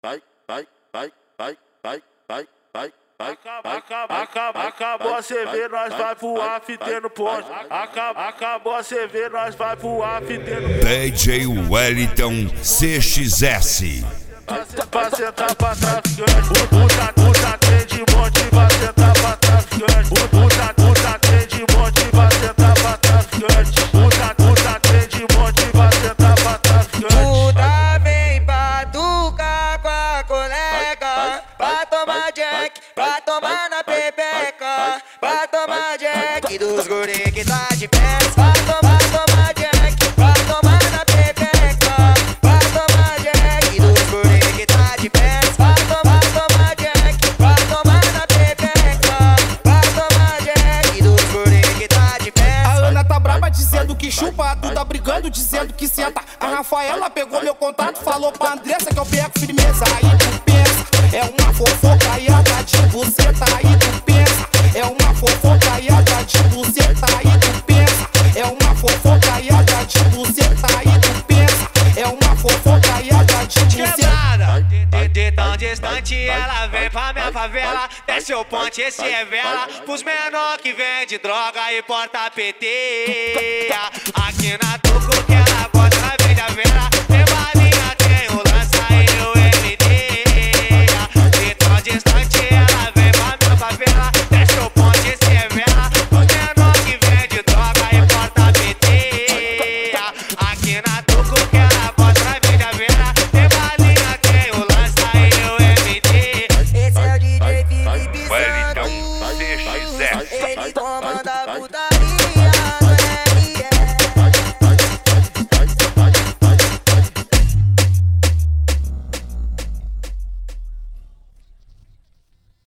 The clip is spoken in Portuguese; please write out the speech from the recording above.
Acabou a CV, nós vai voar fitendo ponte. Acabou a CV, nós vai voar fitendo ponte. DJ Wellington CXS. Pra sentar pra traficante, usa trem de monte, vai sentar pra traficante. Usa trem de monte, vai sentar pra traficante. Usa trem de monte, vai sentar pra traficante. Puta vem batucar com a colega, pra tomar jack, pra tomar na pepeca, pra tomar jack dos guri que tá de pé, pra tomar jack, pra tomar na pepeca, pra tomar jack dos guri que tá de pé, pra tomar jack, pra tomar na pepeca, pra tomar jack dos guri que tá de pé. A Ana tá braba dizendo que chupa, a Duda brigando dizendo que senta. A Rafaela pegou meu contato, falou pra Andressa que eu pego firmeza. Aí tu pensa, é uma fofocaiada de buceta. Aí tu pensa, é uma fofocaiada de buceta. Aí tu pensa, é uma fofocaiada de buceta. Aí tu pensa, é uma fofocaiada de buceta. De tão distante ela vem pra minha favela, desce o ponte, esse é vela, pros menor que vende droga e porta PT. Aqui na Tuco que ela gosta, ela vende a vela.